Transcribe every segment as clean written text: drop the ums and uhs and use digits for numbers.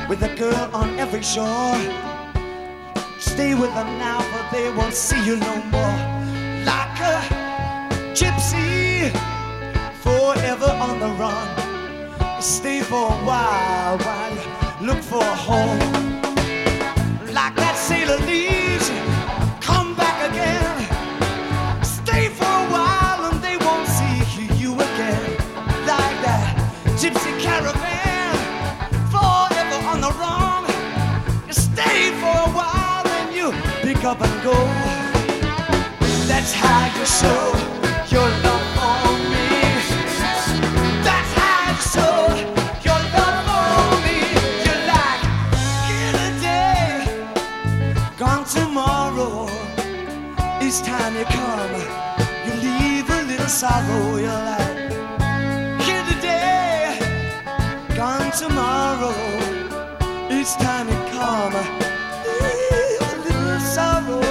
with a girl on every shore. Stay with them now, for they won't see you no more. Like a gypsy, forever on the run. Stay for a while you look for a home. Like that sailor leaves, come back again. Stay for a while and they won't see you again. Like that gypsy caravan, forever on the run. You stay for a while and you pick up and go. That's how you show your love for me. That's how you show your love for me. You're like, here today, gone tomorrow. Each time you come, you leave a little sorrow. You're like, here today, gone tomorrow. Each time you come, leave a little sorrow.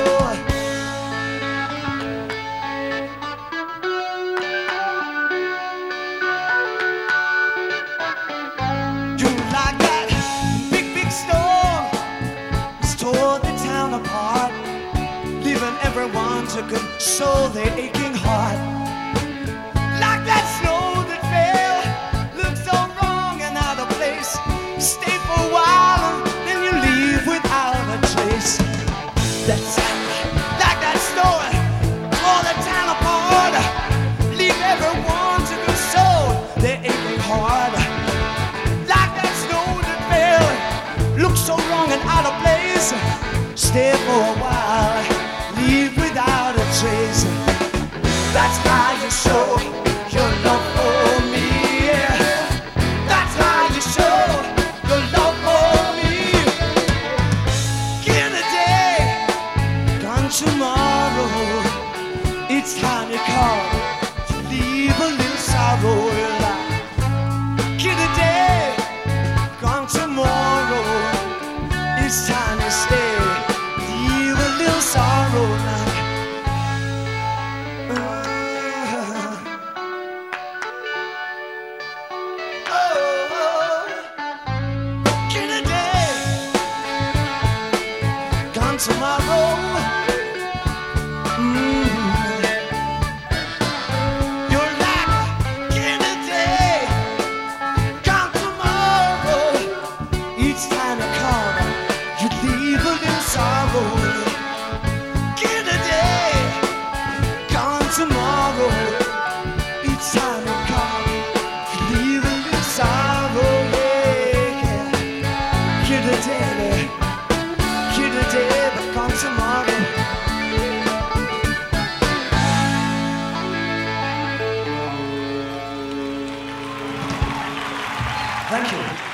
You like that big, big storm, it's tore the town apart, leaving everyone to console their aching heart. Like that snow that fell, looks so wrong and out of place. Stay for a while and then you leave without a trace. That's like that snow, tore the town apart, leave everyone to console their aching heart. Like that snow that fell, looks so wrong and out of place. Stay for a while, leave without a trace. That's how you show your love for me. That's how you show your love for me. Here today, gone tomorrow. Each time you call, you leave a little sorrow. Here today, gone tomorrow. Each time you stay, leave a little sorrow now. Tomorrow, you're like in a day, come tomorrow. Each time you come, you leave a little sorrow. In a day, come tomorrow. Each time you come, you leave a little sorrow. Yeah. In a day, today, but come tomorrow. Thank you.